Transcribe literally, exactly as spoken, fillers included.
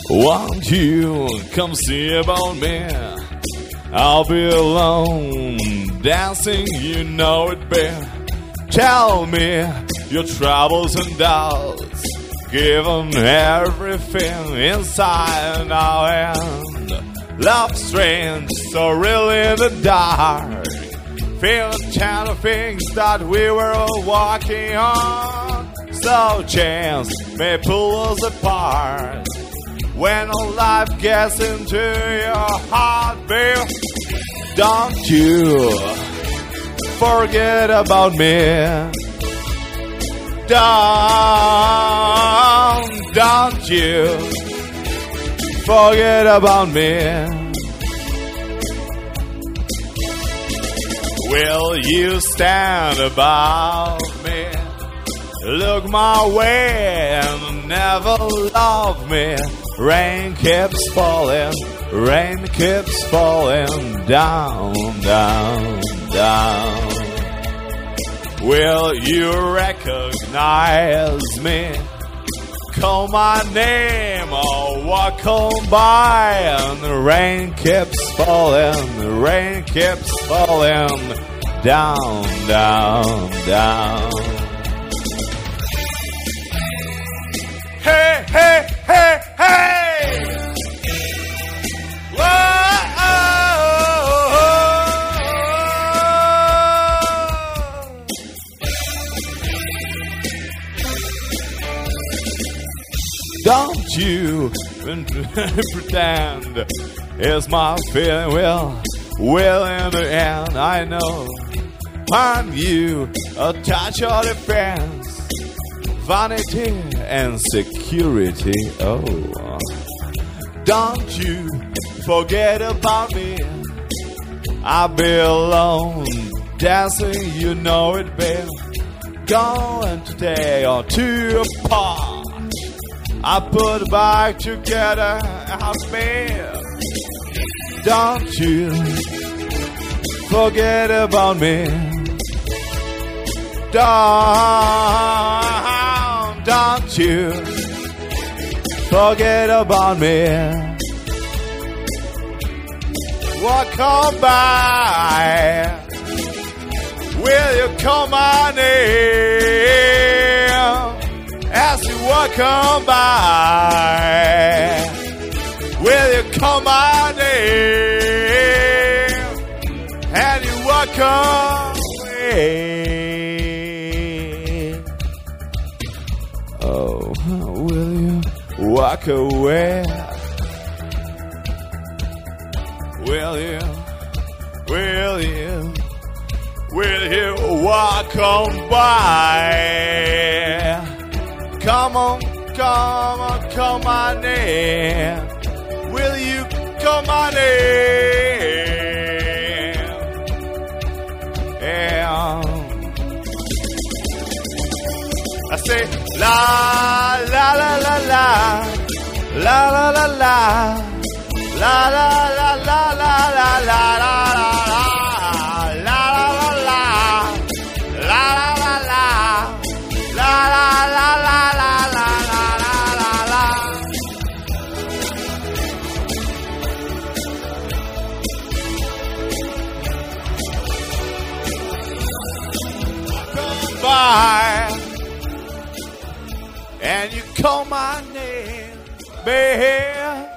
Won't you come see about me? I'll be alone, dancing, you know it, babe. Tell me your troubles and doubts, given everything inside our hand. Love strange, so real in the dark. Feel the kind of things that we were walking on. So chance may pull us apart. When all life gets into your heart, babe, don't you forget about me. Don't, don't you forget about me. Will you stand above me? Look my way and never love me. Rain keeps falling, rain keeps falling down, down, down. Will you recognize me? Call my name or walk on by, and the rain keeps falling, the rain keeps falling down, down, down. Hey, hey, hey, hey! Whoa, oh, oh, oh. Don't you pretend it's my feeling. Well, well, in the end, I know I'm you, a touch of defense. Vanity and security, oh. Don't you forget about me. I'll be alone, dancing, you know it, babe. Going today or two apart. I put back together our bed. Don't you forget about me. Don't Don't you forget about me. Walk on by. Will you call my name as you walk on by? Will you call my name and you walk on by? Oh, will you walk away? Will you, will you, will you walk on by? Come on, come on, call my name. Will you call my name? Yeah. I say la la la la la la la la la la la la la la la la la and you call my name, babe.